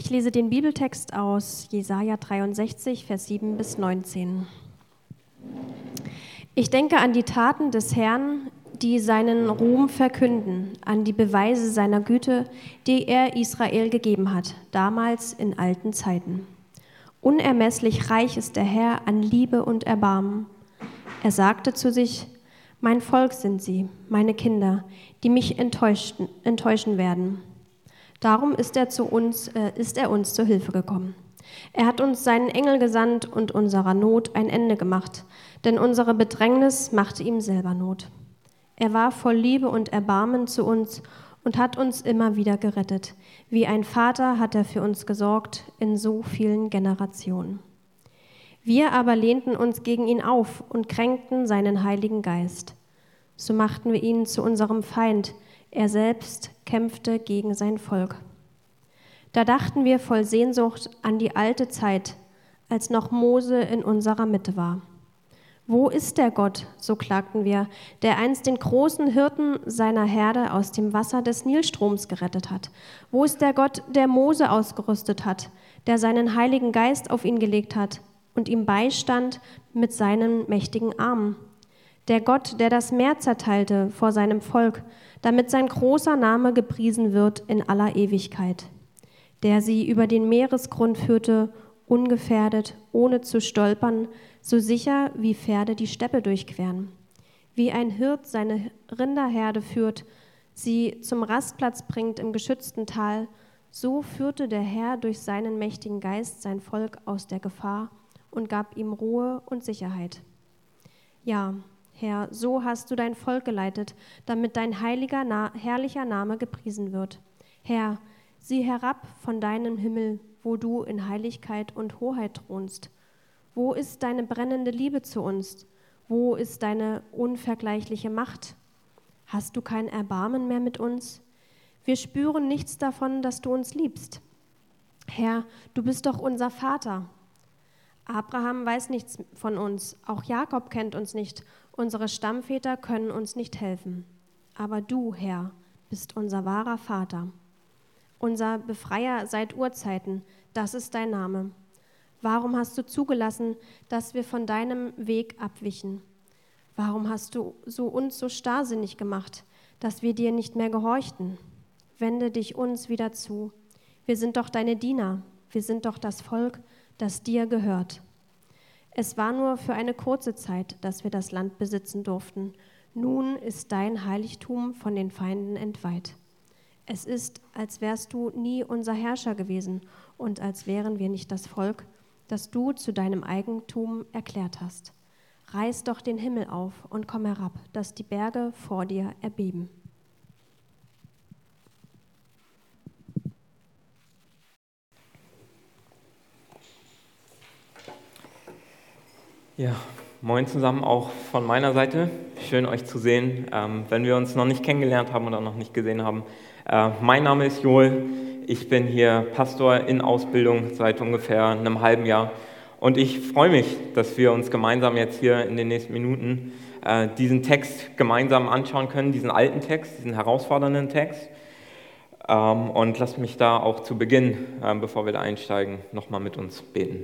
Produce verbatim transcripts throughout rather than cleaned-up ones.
Ich lese den Bibeltext aus Jesaja dreiundsechzig, Vers sieben bis neunzehn. Ich denke an die Taten des Herrn, die seinen Ruhm verkünden, an die Beweise seiner Güte, die er Israel gegeben hat, damals in alten Zeiten. Unermesslich reich ist der Herr an Liebe und Erbarmen. Er sagte zu sich: Mein Volk sind sie, meine Kinder, die mich enttäuschten, enttäuschen werden. Darum ist er, zu uns, äh, ist er uns zur Hilfe gekommen. Er hat uns seinen Engel gesandt und unserer Not ein Ende gemacht, denn unsere Bedrängnis machte ihm selber Not. Er war voll Liebe und Erbarmen zu uns und hat uns immer wieder gerettet. Wie ein Vater hat er für uns gesorgt in so vielen Generationen. Wir aber lehnten uns gegen ihn auf und kränkten seinen Heiligen Geist. So machten wir ihn zu unserem Feind. Er selbst kämpfte gegen sein Volk. Da dachten wir voll Sehnsucht an die alte Zeit, als noch Mose in unserer Mitte war. Wo ist der Gott, so klagten wir, der einst den großen Hirten seiner Herde aus dem Wasser des Nilstroms gerettet hat? Wo ist der Gott, der Mose ausgerüstet hat, der seinen Heiligen Geist auf ihn gelegt hat und ihm beistand mit seinen mächtigen Armen? Der Gott, der das Meer zerteilte vor seinem Volk, damit sein großer Name gepriesen wird in aller Ewigkeit. Der sie über den Meeresgrund führte, ungefährdet, ohne zu stolpern, so sicher wie Pferde die Steppe durchqueren. Wie ein Hirt seine Rinderherde führt, sie zum Rastplatz bringt im geschützten Tal, so führte der Herr durch seinen mächtigen Geist sein Volk aus der Gefahr und gab ihm Ruhe und Sicherheit. Ja, Herr, so hast du dein Volk geleitet, damit dein heiliger, Na- herrlicher Name gepriesen wird. Herr, sieh herab von deinem Himmel, wo du in Heiligkeit und Hoheit thronst. Wo ist deine brennende Liebe zu uns? Wo ist deine unvergleichliche Macht? Hast du kein Erbarmen mehr mit uns? Wir spüren nichts davon, dass du uns liebst. Herr, du bist doch unser Vater. Abraham weiß nichts von uns, auch Jakob kennt uns nicht, unsere Stammväter können uns nicht helfen. Aber du, Herr, bist unser wahrer Vater. Unser Befreier seit Urzeiten, das ist dein Name. Warum hast du zugelassen, dass wir von deinem Weg abwichen? Warum hast du so uns so starrsinnig gemacht, dass wir dir nicht mehr gehorchten? Wende dich uns wieder zu. Wir sind doch deine Diener, wir sind doch das Volk, das dir gehört. Es war nur für eine kurze Zeit, dass wir das Land besitzen durften. Nun ist dein Heiligtum von den Feinden entweiht. Es ist, als wärst du nie unser Herrscher gewesen und als wären wir nicht das Volk, das du zu deinem Eigentum erklärt hast. Reiß doch den Himmel auf und komm herab, dass die Berge vor dir erbeben. Ja, moin zusammen auch von meiner Seite. Schön euch zu sehen, ähm, wenn wir uns noch nicht kennengelernt haben oder noch nicht gesehen haben. Äh, mein Name ist Joel. Ich bin hier Pastor in Ausbildung seit ungefähr einem halben Jahr und ich freue mich, dass wir uns gemeinsam jetzt hier in den nächsten Minuten äh, diesen Text gemeinsam anschauen können, diesen alten Text, diesen herausfordernden Text. Ähm, und lasst mich da auch zu Beginn, äh, bevor wir da einsteigen, nochmal mit uns beten.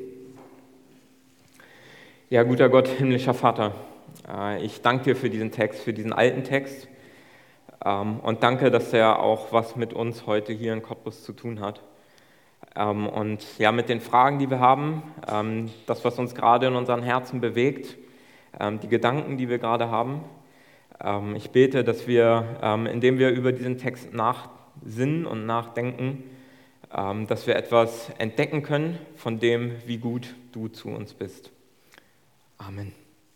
Ja, guter Gott, himmlischer Vater, äh, ich danke dir für diesen Text, für diesen alten Text. Und danke, dass er auch was mit uns heute hier in Cottbus zu tun hat. Und ja, mit den Fragen, die wir haben, das, was uns gerade in unseren Herzen bewegt, die Gedanken, die wir gerade haben. Ich bete, dass wir, indem wir über diesen Text nachsinnen und nachdenken, dass wir etwas entdecken können von dem, wie gut du zu uns bist. Amen.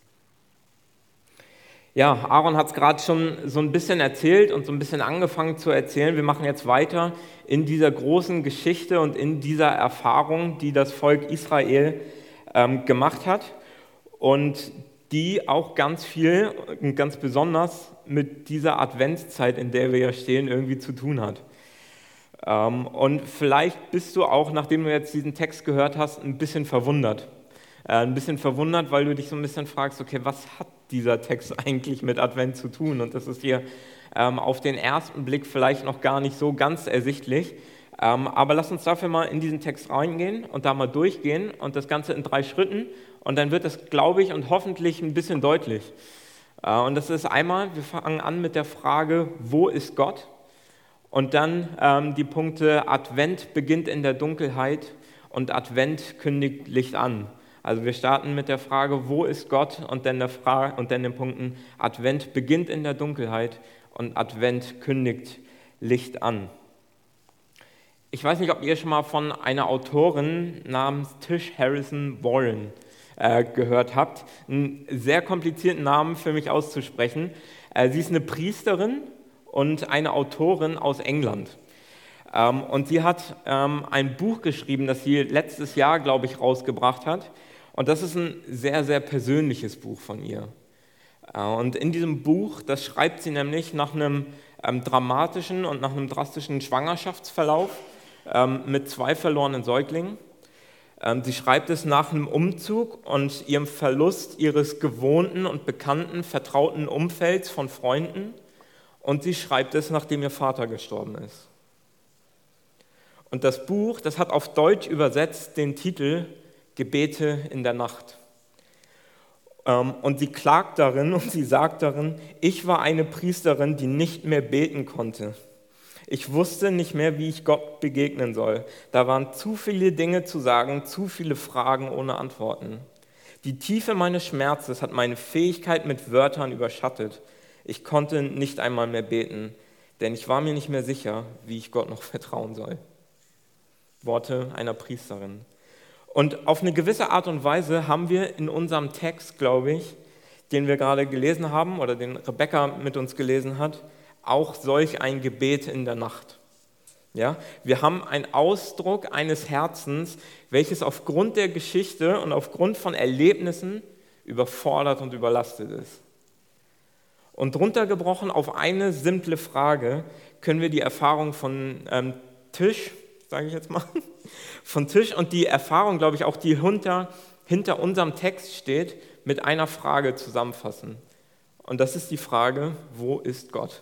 Ja, Aaron hat es gerade schon so ein bisschen erzählt und so ein bisschen angefangen zu erzählen. Wir machen jetzt weiter in dieser großen Geschichte und in dieser Erfahrung, die das Volk Israel ähm, gemacht hat und die auch ganz viel und ganz besonders mit dieser Adventszeit, in der wir ja stehen, irgendwie zu tun hat. Ähm, und vielleicht bist du auch, nachdem du jetzt diesen Text gehört hast, ein bisschen verwundert. Äh, ein bisschen verwundert, weil du dich so ein bisschen fragst, okay, was hat dieser Text eigentlich mit Advent zu tun? Und das ist hier ähm, auf den ersten Blick vielleicht noch gar nicht so ganz ersichtlich. Ähm, aber lass uns dafür mal in diesen Text reingehen und da mal durchgehen und das Ganze in drei Schritten. Und dann wird es, glaube ich, und hoffentlich ein bisschen deutlich. Äh, und das ist einmal, wir fangen an mit der Frage, wo ist Gott? Und dann ähm, die Punkte, Advent beginnt in der Dunkelheit und Advent kündigt Licht an. Also wir starten mit der Frage, wo ist Gott? Und dann, der Frage, und dann den Punkten, Advent beginnt in der Dunkelheit und Advent kündigt Licht an. Ich weiß nicht, ob ihr schon mal von einer Autorin namens Tish Harrison Warren äh, gehört habt. Einen sehr komplizierten Namen für mich auszusprechen. Äh, sie ist eine Priesterin und eine Autorin aus England. Ähm, und sie hat ähm, ein Buch geschrieben, das sie letztes Jahr, glaube ich, rausgebracht hat. Und das ist ein sehr, sehr persönliches Buch von ihr. Äh, und in diesem Buch, das schreibt sie nämlich nach einem ähm, dramatischen und nach einem drastischen Schwangerschaftsverlauf ähm, mit zwei verlorenen Säuglingen. Ähm, sie schreibt es nach einem Umzug und ihrem Verlust ihres gewohnten und bekannten, vertrauten Umfelds von Freunden. Und sie schreibt es, nachdem ihr Vater gestorben ist. Und das Buch, das hat auf Deutsch übersetzt den Titel Gebete in der Nacht. Und sie klagt darin und sie sagt darin, ich war eine Priesterin, die nicht mehr beten konnte. Ich wusste nicht mehr, wie ich Gott begegnen soll. Da waren zu viele Dinge zu sagen, zu viele Fragen ohne Antworten. Die Tiefe meines Schmerzes hat meine Fähigkeit mit Wörtern überschattet. Ich konnte nicht einmal mehr beten, denn ich war mir nicht mehr sicher, wie ich Gott noch vertrauen soll. Worte einer Priesterin. Und auf eine gewisse Art und Weise haben wir in unserem Text, glaube ich, den wir gerade gelesen haben oder den Rebecca mit uns gelesen hat, auch solch ein Gebet in der Nacht. Ja? Wir haben einen Ausdruck eines Herzens, welches aufgrund der Geschichte und aufgrund von Erlebnissen überfordert und überlastet ist. Und runtergebrochen auf eine simple Frage können wir die Erfahrung von ähm, Tish, sage ich jetzt mal, von Tish und die Erfahrung, glaube ich, auch die hinter, hinter unserem Text steht, mit einer Frage zusammenfassen. Und das ist die Frage, wo ist Gott?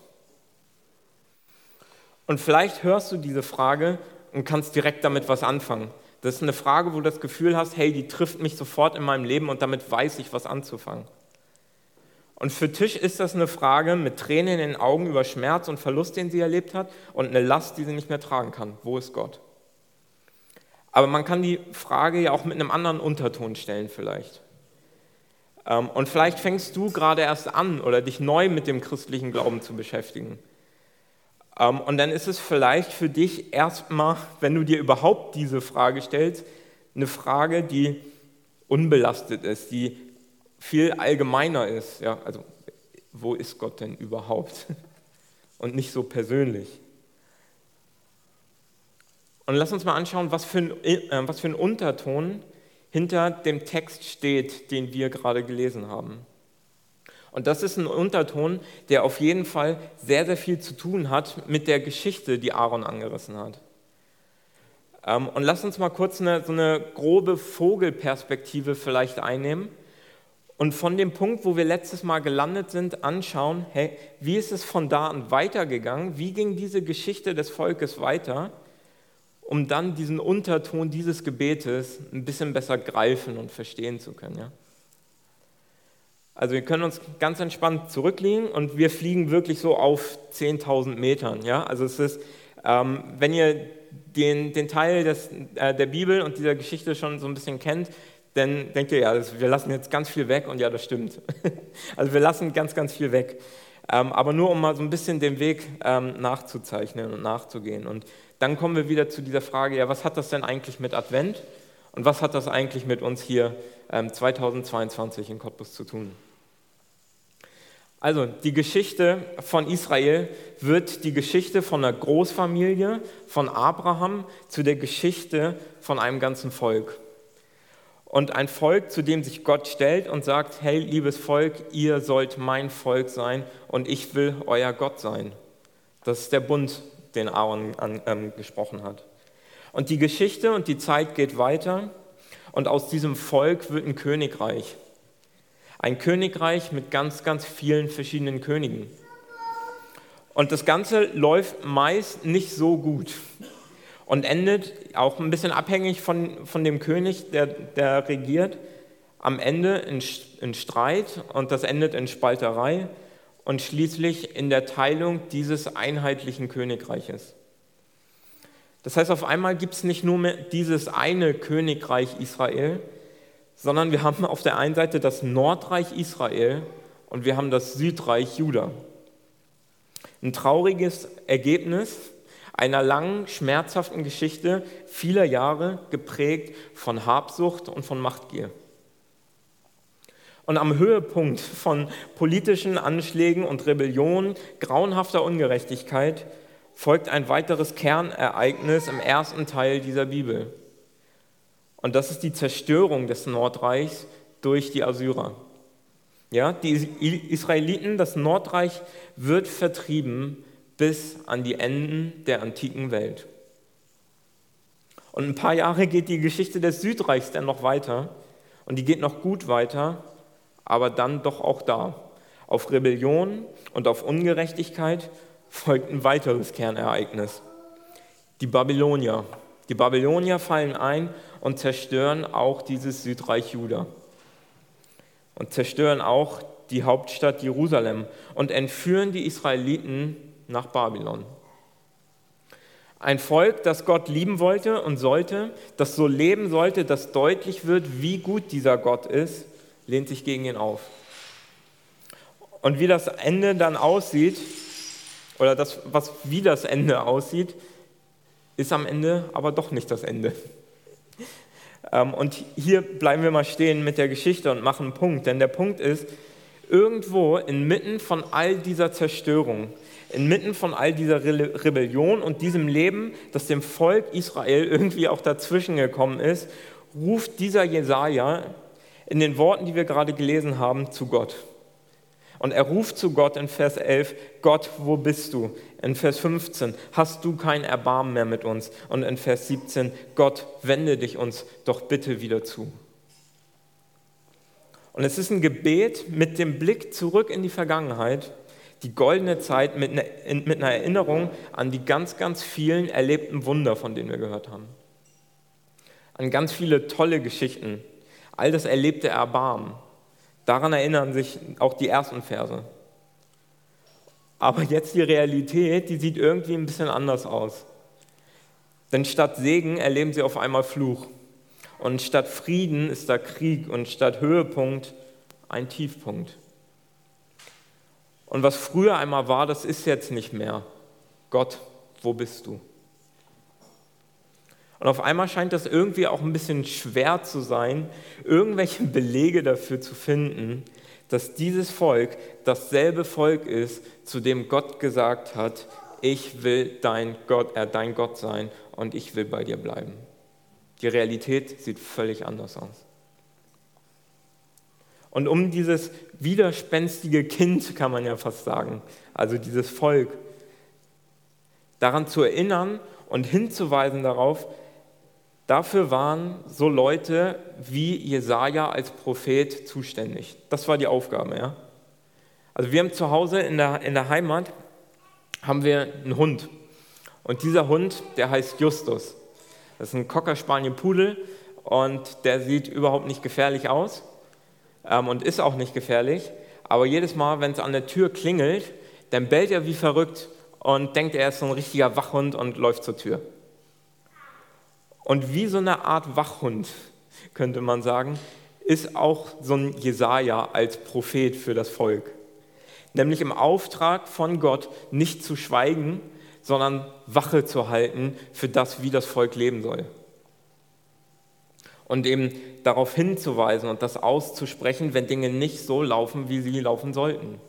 Und vielleicht hörst du diese Frage und kannst direkt damit was anfangen. Das ist eine Frage, wo du das Gefühl hast, hey, die trifft mich sofort in meinem Leben und damit weiß ich, was anzufangen. Und für Tish ist das eine Frage mit Tränen in den Augen über Schmerz und Verlust, den sie erlebt hat, und eine Last, die sie nicht mehr tragen kann. Wo ist Gott? Aber man kann die Frage ja auch mit einem anderen Unterton stellen vielleicht. Und vielleicht fängst du gerade erst an oder dich neu mit dem christlichen Glauben zu beschäftigen. Und dann ist es vielleicht für dich erstmal, wenn du dir überhaupt diese Frage stellst, eine Frage, die unbelastet ist, die viel allgemeiner ist. Ja, also, wo ist Gott denn überhaupt? Und nicht so persönlich. Und lass uns mal anschauen, was für ein, äh, was für ein Unterton hinter dem Text steht, den wir gerade gelesen haben. Und das ist ein Unterton, der auf jeden Fall sehr, sehr viel zu tun hat mit der Geschichte, die Aaron angerissen hat. Ähm, und lass uns mal kurz eine, so eine grobe Vogelperspektive vielleicht einnehmen und von dem Punkt, wo wir letztes Mal gelandet sind, anschauen, hey, wie ist es von da an weitergegangen? Wie ging diese Geschichte des Volkes weiter, um dann diesen Unterton dieses Gebetes ein bisschen besser greifen und verstehen zu können? Ja? Also wir können uns ganz entspannt zurücklehnen und wir fliegen wirklich so auf zehntausend Metern. Ja? Also es ist, ähm, wenn ihr den, den Teil des, äh, der Bibel und dieser Geschichte schon so ein bisschen kennt, dann denkt ihr, ja, das, wir lassen jetzt ganz viel weg und ja, das stimmt. Also wir lassen ganz, ganz viel weg. Ähm, aber nur, um mal so ein bisschen den Weg ähm, nachzuzeichnen und nachzugehen. Und dann kommen wir wieder zu dieser Frage, ja, was hat das denn eigentlich mit Advent und was hat das eigentlich mit uns hier ähm, zweitausendzweiundzwanzig in Cottbus zu tun? Also die Geschichte von Israel wird die Geschichte von einer Großfamilie, von Abraham, zu der Geschichte von einem ganzen Volk. Und ein Volk, zu dem sich Gott stellt und sagt, hey, liebes Volk, ihr sollt mein Volk sein und ich will euer Gott sein. Das ist der Bund, den Aaron an, ähm, gesprochen hat. Und die Geschichte und die Zeit geht weiter und aus diesem Volk wird ein Königreich. Ein Königreich mit ganz, ganz vielen verschiedenen Königen. Und das Ganze läuft meist nicht so gut. und endet, auch ein bisschen abhängig von, von dem König, der, der regiert, am Ende in, in Streit, und das endet in Spalterei und schließlich in der Teilung dieses einheitlichen Königreiches. Das heißt, auf einmal gibt es nicht nur mehr dieses eine Königreich Israel, sondern wir haben auf der einen Seite das Nordreich Israel und wir haben das Südreich Juda. Ein trauriges Ergebnis einer langen, schmerzhaften Geschichte vieler Jahre, geprägt von Habsucht und von Machtgier. Und am Höhepunkt von politischen Anschlägen und Rebellionen, grauenhafter Ungerechtigkeit, folgt ein weiteres Kernereignis im ersten Teil dieser Bibel. Und das ist die Zerstörung des Nordreichs durch die Assyrer. Ja, die Israeliten, das Nordreich wird vertrieben bis an die Enden der antiken Welt. Und ein paar Jahre geht die Geschichte des Südreichs dann noch weiter, und die geht noch gut weiter, aber dann doch auch da. Auf Rebellion und auf Ungerechtigkeit folgt ein weiteres Kernereignis. Die Babylonier. Die Babylonier fallen ein und zerstören auch dieses Südreich Juda. Und zerstören auch die Hauptstadt Jerusalem und entführen die Israeliten nach Babylon. Ein Volk, das Gott lieben wollte und sollte, das so leben sollte, dass deutlich wird, wie gut dieser Gott ist, lehnt sich gegen ihn auf. Und wie das Ende dann aussieht, oder das, was wie das Ende aussieht, ist am Ende aber doch nicht das Ende. Und hier bleiben wir mal stehen mit der Geschichte und machen einen Punkt. Denn der Punkt ist, irgendwo inmitten von all dieser Zerstörung, inmitten von all dieser Re- Rebellion und diesem Leben, das dem Volk Israel irgendwie auch dazwischen gekommen ist, ruft dieser Jesaja in den Worten, die wir gerade gelesen haben, zu Gott. Und er ruft zu Gott in Vers elf, Gott, wo bist du? In Vers fünfzehn, hast du kein Erbarmen mehr mit uns? Und in Vers siebzehn, Gott, wende dich uns doch bitte wieder zu. Und es ist ein Gebet mit dem Blick zurück in die Vergangenheit, die goldene Zeit mit einer, mit einer Erinnerung an die ganz, ganz vielen erlebten Wunder, von denen wir gehört haben. An ganz viele tolle Geschichten, all das erlebte Erbarmen. Daran erinnern sich auch die ersten Verse. Aber jetzt die Realität, die sieht irgendwie ein bisschen anders aus. Denn statt Segen erleben sie auf einmal Fluch. Und statt Frieden ist da Krieg und statt Höhepunkt ein Tiefpunkt. Und was früher einmal war, das ist jetzt nicht mehr. Gott, wo bist du? Und auf einmal scheint das irgendwie auch ein bisschen schwer zu sein, irgendwelche Belege dafür zu finden, dass dieses Volk dasselbe Volk ist, zu dem Gott gesagt hat, ich will dein Gott, äh, dein Gott sein und ich will bei dir bleiben. Die Realität sieht völlig anders aus. Und um dieses widerspenstige Kind, kann man ja fast sagen, also dieses Volk, daran zu erinnern und hinzuweisen darauf, dafür waren so Leute wie Jesaja als Prophet zuständig. Das war die Aufgabe, ja. Also wir haben zu Hause in der, in der Heimat haben wir einen Hund. Und dieser Hund, der heißt Justus. Das ist ein Cocker Spaniel Pudel und der sieht überhaupt nicht gefährlich aus ähm, und ist auch nicht gefährlich. Aber jedes Mal, wenn es an der Tür klingelt, dann bellt er wie verrückt und denkt, er ist so ein richtiger Wachhund und läuft zur Tür. Und wie so eine Art Wachhund, könnte man sagen, ist auch so ein Jesaja als Prophet für das Volk. Nämlich im Auftrag von Gott nicht zu schweigen, sondern Wache zu halten für das, wie das Volk leben soll. Und eben darauf hinzuweisen und das auszusprechen, wenn Dinge nicht so laufen, wie sie laufen sollten.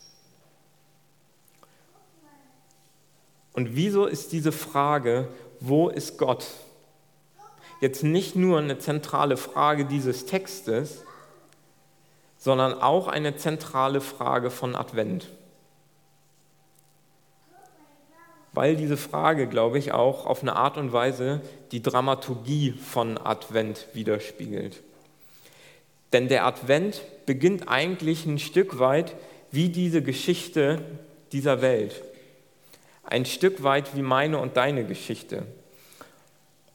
Und wieso ist diese Frage, wo ist Gott, jetzt nicht nur eine zentrale Frage dieses Textes, sondern auch eine zentrale Frage von Advent? Weil diese Frage, glaube ich, auch auf eine Art und Weise die Dramaturgie von Advent widerspiegelt. Denn der Advent beginnt eigentlich ein Stück weit wie diese Geschichte dieser Welt. Ein Stück weit wie meine und deine Geschichte.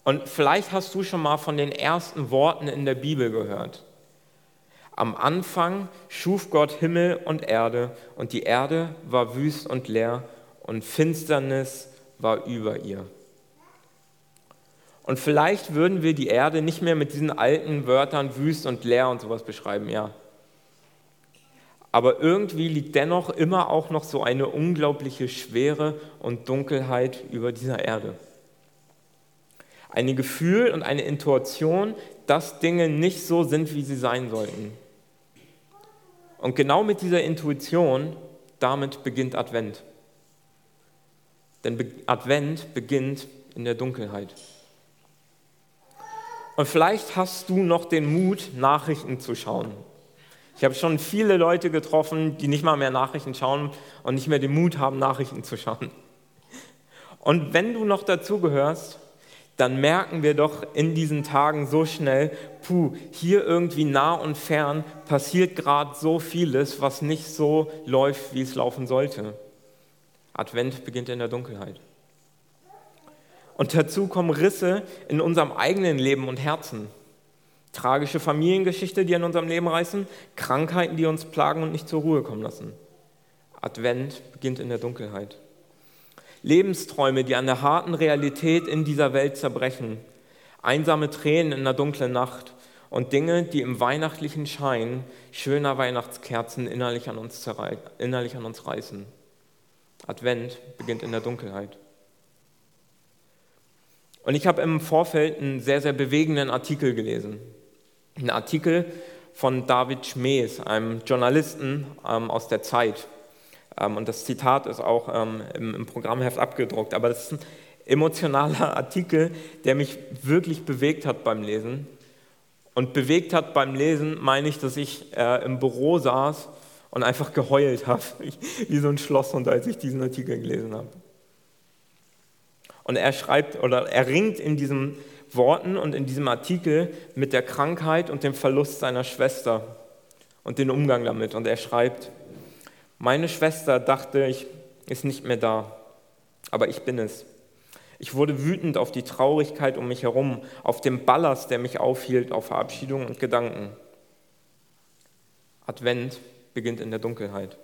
Und vielleicht hast du schon mal von den ersten Worten in der Bibel gehört. Am Anfang schuf Gott Himmel und Erde, und die Erde war wüst und leer, und Finsternis war über ihr. Und vielleicht würden wir die Erde nicht mehr mit diesen alten Wörtern wüst und leer und sowas beschreiben, ja. Aber irgendwie liegt dennoch immer auch noch so eine unglaubliche Schwere und Dunkelheit über dieser Erde. Ein Gefühl und eine Intuition, dass Dinge nicht so sind, wie sie sein sollten. Und genau mit dieser Intuition, damit beginnt Advent. Denn Advent beginnt in der Dunkelheit. Und vielleicht hast du noch den Mut, Nachrichten zu schauen. Ich habe schon viele Leute getroffen, die nicht mal mehr Nachrichten schauen und nicht mehr den Mut haben, Nachrichten zu schauen. Und wenn du noch dazugehörst, dann merken wir doch in diesen Tagen so schnell, puh, hier irgendwie nah und fern passiert gerade so vieles, was nicht so läuft, wie es laufen sollte. Advent beginnt in der Dunkelheit. Und dazu kommen Risse in unserem eigenen Leben und Herzen. Tragische Familiengeschichte, die in unserem Leben reißen, Krankheiten, die uns plagen und nicht zur Ruhe kommen lassen. Advent beginnt in der Dunkelheit. Lebensträume, die an der harten Realität in dieser Welt zerbrechen. Einsame Tränen in der dunklen Nacht und Dinge, die im weihnachtlichen Schein schöner Weihnachtskerzen innerlich an uns, zerrei- innerlich an uns reißen. Advent beginnt in der Dunkelheit. Und ich habe im Vorfeld einen sehr, sehr bewegenden Artikel gelesen. Ein Artikel von David Schmees, einem Journalisten ähm, aus der Zeit. Ähm, und das Zitat ist auch ähm, im, im Programmheft abgedruckt. Aber das ist ein emotionaler Artikel, der mich wirklich bewegt hat beim Lesen. Und bewegt hat beim Lesen meine ich, dass ich äh, im Büro saß und einfach geheult habe, wie so ein Schlosshund, als ich diesen Artikel gelesen habe. Und er schreibt oder er ringt in diesen Worten und in diesem Artikel mit der Krankheit und dem Verlust seiner Schwester und den Umgang damit. Und er schreibt: Meine Schwester, dachte ich, ist nicht mehr da, aber ich bin es. Ich wurde wütend auf die Traurigkeit um mich herum, auf den Ballast, der mich aufhielt, auf Verabschiedung und Gedanken. Advent beginnt in der Dunkelheit.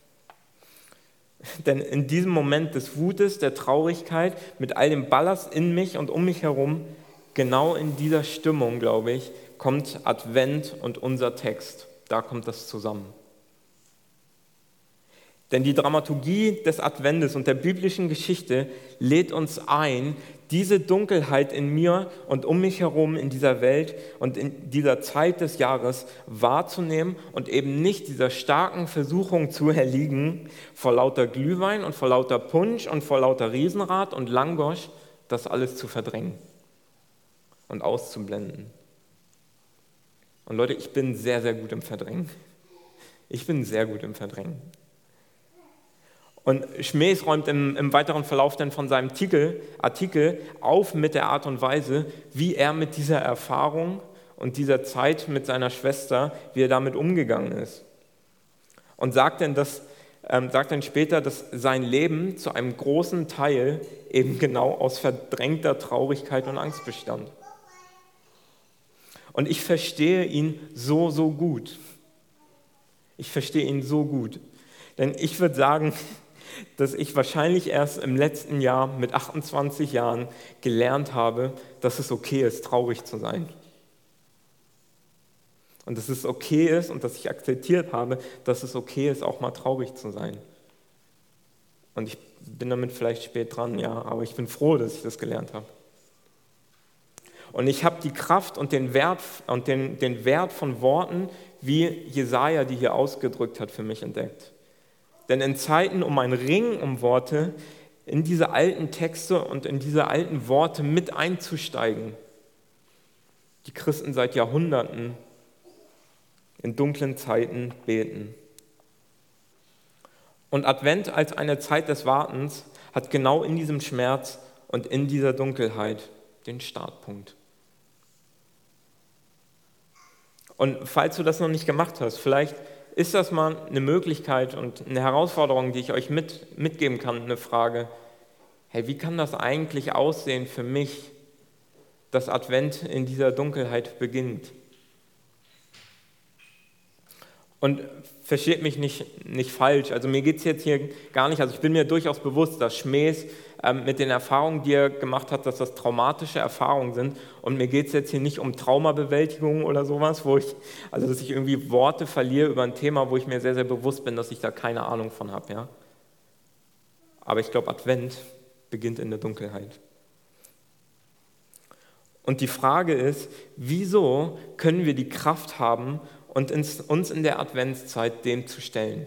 Denn in diesem Moment des Wutes, der Traurigkeit, mit all dem Ballast in mich und um mich herum, genau in dieser Stimmung, glaube ich, kommt Advent und unser Text. Da kommt das zusammen. Denn die Dramaturgie des Adventes und der biblischen Geschichte lädt uns ein, diese Dunkelheit in mir und um mich herum in dieser Welt und in dieser Zeit des Jahres wahrzunehmen und eben nicht dieser starken Versuchung zu erliegen, vor lauter Glühwein und vor lauter Punsch und vor lauter Riesenrad und Langosch das alles zu verdrängen und auszublenden. Und Leute, ich bin sehr, sehr gut im Verdrängen. Ich bin sehr gut im Verdrängen. Und Schmees räumt im, im weiteren Verlauf dann von seinem Artikel, Artikel auf mit der Art und Weise, wie er mit dieser Erfahrung und dieser Zeit mit seiner Schwester, wie er damit umgegangen ist. Und sagt dann, dass, ähm, sagt dann später, dass sein Leben zu einem großen Teil eben genau aus verdrängter Traurigkeit und Angst bestand. Und ich verstehe ihn so, so gut. Ich verstehe ihn so gut. Denn ich würde sagen, dass ich wahrscheinlich erst im letzten Jahr mit achtundzwanzig Jahren gelernt habe, dass es okay ist, traurig zu sein. Und dass es okay ist und dass ich akzeptiert habe, dass es okay ist, auch mal traurig zu sein. Und ich bin damit vielleicht spät dran, ja, aber ich bin froh, dass ich das gelernt habe. Und ich habe die Kraft und den Wert, und den, den Wert von Worten, wie Jesaja die hier ausgedrückt hat, für mich entdeckt. Denn in Zeiten um ein Ringen um Worte, in diese alten Texte und in diese alten Worte mit einzusteigen, die Christen seit Jahrhunderten in dunklen Zeiten beten. Und Advent als eine Zeit des Wartens hat genau in diesem Schmerz und in dieser Dunkelheit den Startpunkt. Und falls du das noch nicht gemacht hast, vielleicht ist das mal eine Möglichkeit und eine Herausforderung, die ich euch mit, mitgeben kann, eine Frage: Hey, wie kann das eigentlich aussehen für mich, dass Advent in dieser Dunkelheit beginnt. Und versteht mich nicht, nicht falsch, also mir geht es jetzt hier gar nicht, also ich bin mir durchaus bewusst, dass Schmähs ähm, mit den Erfahrungen, die er gemacht hat, dass das traumatische Erfahrungen sind, und mir geht es jetzt hier nicht um Traumabewältigung oder sowas, wo ich, also dass ich irgendwie Worte verliere über ein Thema, wo ich mir sehr, sehr bewusst bin, dass ich da keine Ahnung von habe, ja. Aber ich glaube, Advent beginnt in der Dunkelheit. Und die Frage ist, wieso können wir die Kraft haben, und uns in der Adventszeit dem zu stellen?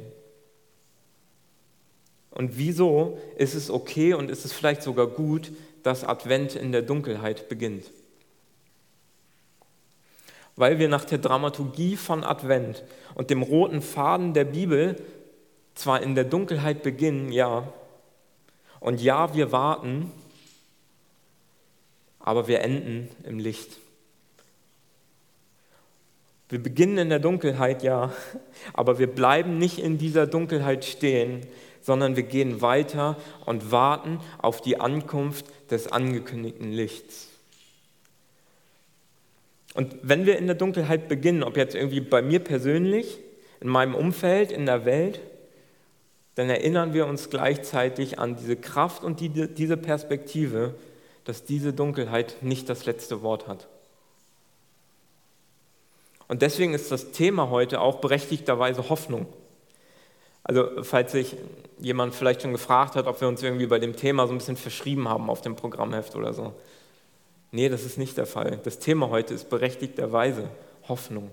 Und wieso ist es okay und ist es vielleicht sogar gut, dass Advent in der Dunkelheit beginnt? Weil wir nach der Dramaturgie von Advent und dem roten Faden der Bibel zwar in der Dunkelheit beginnen, ja, und ja, wir warten, aber wir enden im Licht. Wir beginnen in der Dunkelheit, ja, aber wir bleiben nicht in dieser Dunkelheit stehen, sondern wir gehen weiter und warten auf die Ankunft des angekündigten Lichts. Und wenn wir in der Dunkelheit beginnen, ob jetzt irgendwie bei mir persönlich, in meinem Umfeld, in der Welt, dann erinnern wir uns gleichzeitig an diese Kraft und die, diese Perspektive, dass diese Dunkelheit nicht das letzte Wort hat. Und deswegen ist das Thema heute auch berechtigterweise Hoffnung. Also falls sich jemand vielleicht schon gefragt hat, ob wir uns irgendwie bei dem Thema so ein bisschen verschrieben haben auf dem Programmheft oder so. Nee, das ist nicht der Fall. Das Thema heute ist berechtigterweise Hoffnung.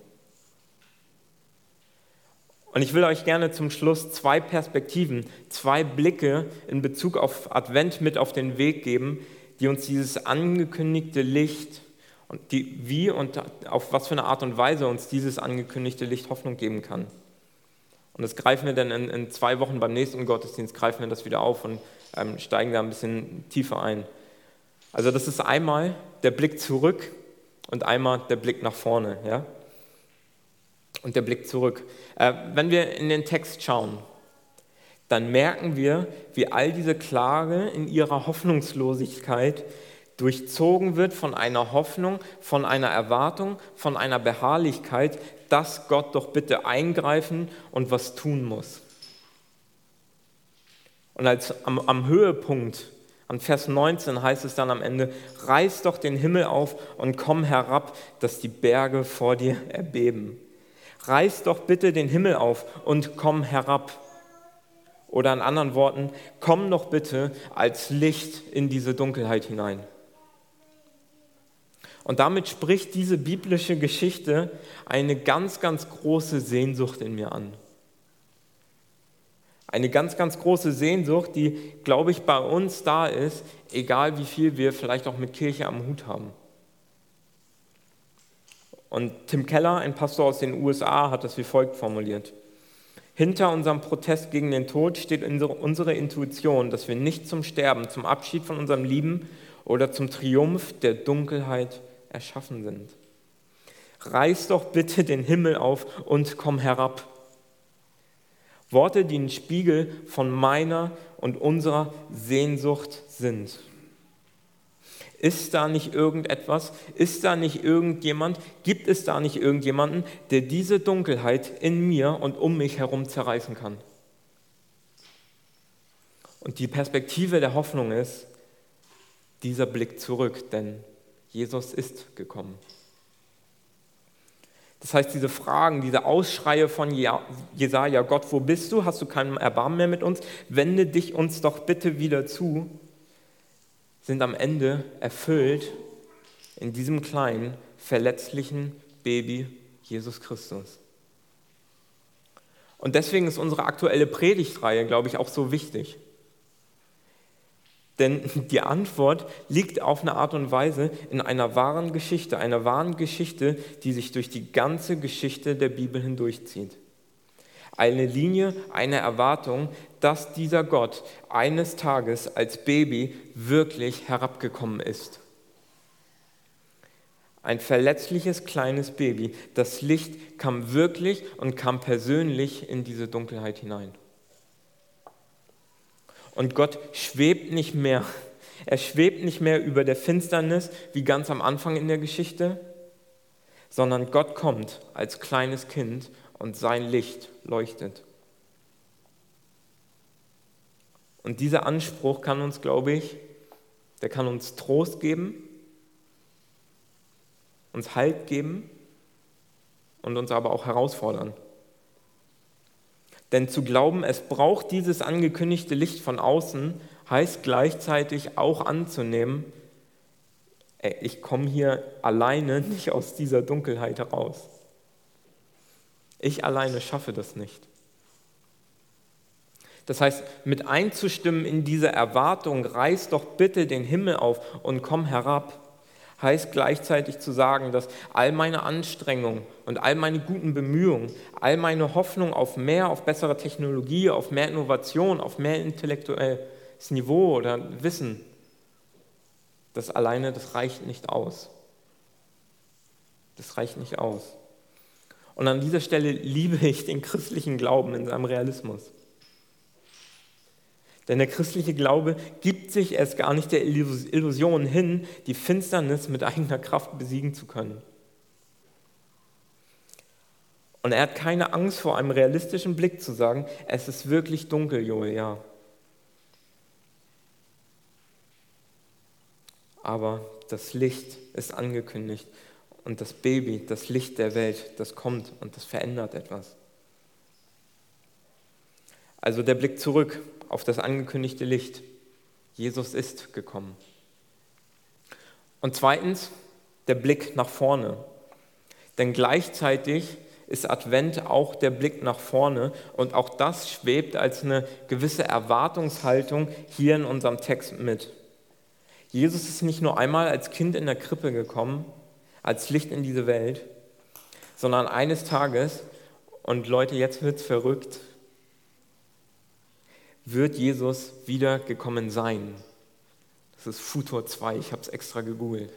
Und ich will euch gerne zum Schluss zwei Perspektiven, zwei Blicke in Bezug auf Advent mit auf den Weg geben, die uns dieses angekündigte Licht und die, wie und auf was für eine Art und Weise uns dieses angekündigte Licht Hoffnung geben kann. Und das greifen wir dann in, in zwei Wochen beim nächsten Gottesdienst, greifen wir das wieder auf und ähm, steigen da ein bisschen tiefer ein. Also das ist einmal der Blick zurück und einmal der Blick nach vorne. Ja? Und der Blick zurück. Äh, wenn wir in den Text schauen, dann merken wir, wie all diese Klage in ihrer Hoffnungslosigkeit durchzogen wird von einer Hoffnung, von einer Erwartung, von einer Beharrlichkeit, dass Gott doch bitte eingreifen und was tun muss. Und als am, am Höhepunkt, an Vers neunzehn heißt es dann am Ende, reiß doch den Himmel auf und komm herab, dass die Berge vor dir erbeben. Reiß doch bitte den Himmel auf und komm herab. Oder in anderen Worten, komm doch bitte als Licht in diese Dunkelheit hinein. Und damit spricht diese biblische Geschichte eine ganz, ganz große Sehnsucht in mir an. Eine ganz, ganz große Sehnsucht, die, glaube ich, bei uns da ist, egal wie viel wir vielleicht auch mit Kirche am Hut haben. Und Tim Keller, ein Pastor aus den U S A, hat das wie folgt formuliert. Hinter unserem Protest gegen den Tod steht unsere Intuition, dass wir nicht zum Sterben, zum Abschied von unserem Lieben oder zum Triumph der Dunkelheit erschaffen sind. Reiß doch bitte den Himmel auf und komm herab. Worte, die ein Spiegel von meiner und unserer Sehnsucht sind. Ist da nicht irgendetwas? Ist da nicht irgendjemand? Gibt es da nicht irgendjemanden, der diese Dunkelheit in mir und um mich herum zerreißen kann? Und die Perspektive der Hoffnung ist dieser Blick zurück, denn Jesus ist gekommen. Das heißt, diese Fragen, diese Ausschreie von Jesaja, Gott, wo bist du? Hast du keinen Erbarmen mehr mit uns? Wende dich uns doch bitte wieder zu, sind am Ende erfüllt in diesem kleinen, verletzlichen Baby Jesus Christus. Und deswegen ist unsere aktuelle Predigtreihe, glaube ich, auch so wichtig. Denn die Antwort liegt auf eine Art und Weise in einer wahren Geschichte, einer wahren Geschichte, die sich durch die ganze Geschichte der Bibel hindurchzieht. Eine Linie, eine Erwartung, dass dieser Gott eines Tages als Baby wirklich herabgekommen ist. Ein verletzliches kleines Baby. Das Licht kam wirklich und kam persönlich in diese Dunkelheit hinein. Und Gott schwebt nicht mehr Er schwebt nicht mehr über der Finsternis wie ganz am Anfang in der Geschichte, sondern Gott kommt als kleines Kind und sein Licht leuchtet. Und dieser Anspruch kann uns, glaube ich, der kann uns Trost geben, uns Halt geben und uns aber auch herausfordern. Denn zu glauben, es braucht dieses angekündigte Licht von außen, heißt gleichzeitig auch anzunehmen, ey, ich komme hier alleine nicht aus dieser Dunkelheit heraus. Ich alleine schaffe das nicht. Das heißt, mit einzustimmen in diese Erwartung, reiß doch bitte den Himmel auf und komm herab, heißt gleichzeitig zu sagen, dass all meine Anstrengungen und all meine guten Bemühungen, all meine Hoffnung auf mehr, auf bessere Technologie, auf mehr Innovation, auf mehr intellektuelles Niveau oder Wissen, das alleine, das reicht nicht aus. Das reicht nicht aus. Und an dieser Stelle liebe ich den christlichen Glauben in seinem Realismus. Denn der christliche Glaube gibt sich erst gar nicht der Illusion hin, die Finsternis mit eigener Kraft besiegen zu können. Und er hat keine Angst vor einem realistischen Blick zu sagen, es ist wirklich dunkel, Joel, ja. Aber das Licht ist angekündigt und das Baby, das Licht der Welt, das kommt und das verändert etwas. Also der Blick zurück auf das angekündigte Licht. Jesus ist gekommen. Und zweitens, der Blick nach vorne. Denn gleichzeitig ist Advent auch der Blick nach vorne und auch das schwebt als eine gewisse Erwartungshaltung hier in unserem Text mit. Jesus ist nicht nur einmal als Kind in der Krippe gekommen, als Licht in diese Welt, sondern eines Tages, und Leute, jetzt wird's verrückt, wird Jesus wieder gekommen sein. Das ist Futur zwei, ich habe es extra gegoogelt.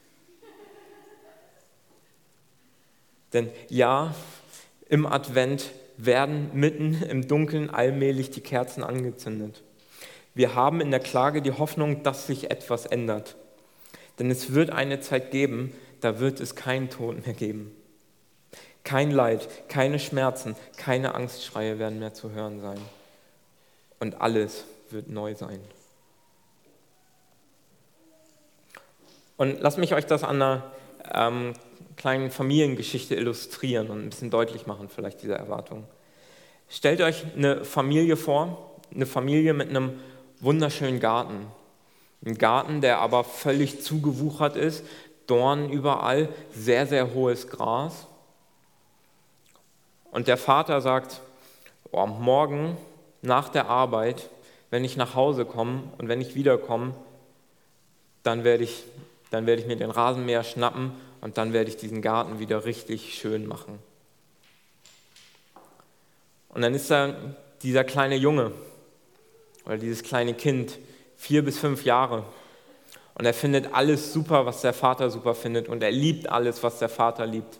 Denn ja, im Advent werden mitten im Dunkeln allmählich die Kerzen angezündet. Wir haben in der Klage die Hoffnung, dass sich etwas ändert. Denn es wird eine Zeit geben, da wird es keinen Tod mehr geben. Kein Leid, keine Schmerzen, keine Angstschreie werden mehr zu hören sein. Und alles wird neu sein. Und lasst mich euch das an einer ähm, kleinen Familiengeschichte illustrieren und ein bisschen deutlich machen, vielleicht diese Erwartung. Stellt euch eine Familie vor, eine Familie mit einem wunderschönen Garten. Ein Garten, der aber völlig zugewuchert ist, Dornen überall, sehr, sehr hohes Gras. Und der Vater sagt, oh, morgen nach der Arbeit, wenn ich nach Hause komme und wenn ich wiederkomme, dann werde ich, dann werde ich mir den Rasenmäher schnappen und dann werde ich diesen Garten wieder richtig schön machen. Und dann ist da dieser kleine Junge oder dieses kleine Kind, vier bis fünf Jahre. Und er findet alles super, was der Vater super findet und er liebt alles, was der Vater liebt.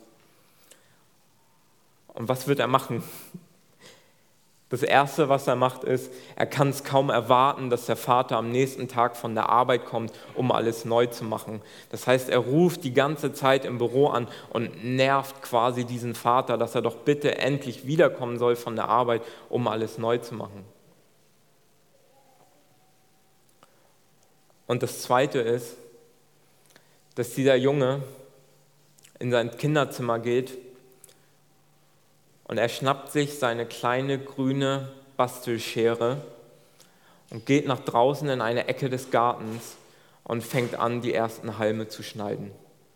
Und was wird er machen? Das Erste, was er macht, ist, er kann es kaum erwarten, dass der Vater am nächsten Tag von der Arbeit kommt, um alles neu zu machen. Das heißt, er ruft die ganze Zeit im Büro an und nervt quasi diesen Vater, dass er doch bitte endlich wiederkommen soll von der Arbeit, um alles neu zu machen. Und das Zweite ist, dass dieser Junge in sein Kinderzimmer geht und er schnappt sich seine kleine grüne Bastelschere und geht nach draußen in eine Ecke des Gartens und fängt an, die ersten Halme zu schneiden.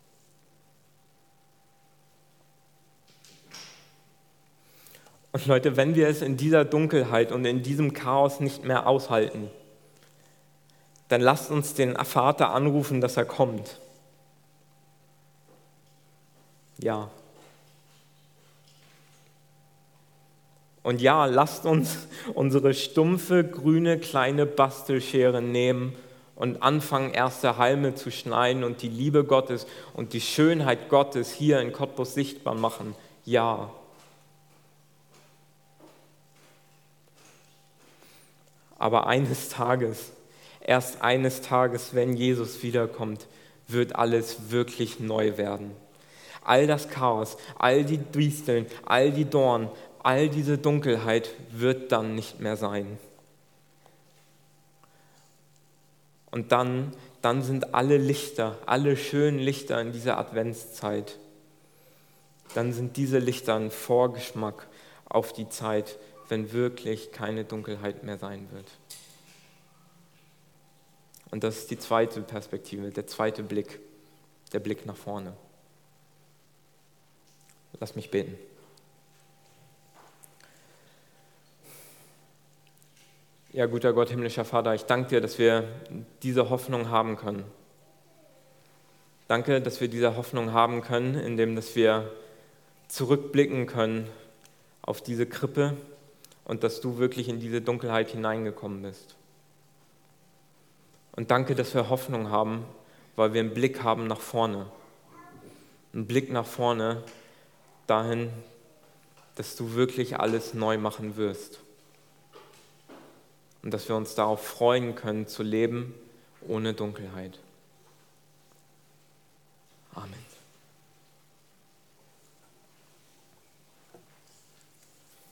Und Leute, wenn wir es in dieser Dunkelheit und in diesem Chaos nicht mehr aushalten, dann lasst uns den Vater anrufen, dass er kommt. Ja. Und ja, lasst uns unsere stumpfe, grüne, kleine Bastelschere nehmen und anfangen, erste Halme zu schneiden und die Liebe Gottes und die Schönheit Gottes hier in Cottbus sichtbar machen. Ja. Aber eines Tages, erst eines Tages, wenn Jesus wiederkommt, wird alles wirklich neu werden. All das Chaos, all die Disteln, all die Dornen, all diese Dunkelheit wird dann nicht mehr sein. Und dann, dann sind alle Lichter, alle schönen Lichter in dieser Adventszeit, dann sind diese Lichter ein Vorgeschmack auf die Zeit, wenn wirklich keine Dunkelheit mehr sein wird. Und das ist die zweite Perspektive, der zweite Blick, der Blick nach vorne. Lass mich beten. Ja, guter Gott, himmlischer Vater, ich danke dir, dass wir diese Hoffnung haben können. Danke, dass wir diese Hoffnung haben können, indem dass wir zurückblicken können auf diese Krippe und dass du wirklich in diese Dunkelheit hineingekommen bist. Und danke, dass wir Hoffnung haben, weil wir einen Blick haben nach vorne. Einen Blick nach vorne dahin, dass du wirklich alles neu machen wirst. Und dass wir uns darauf freuen können, zu leben ohne Dunkelheit.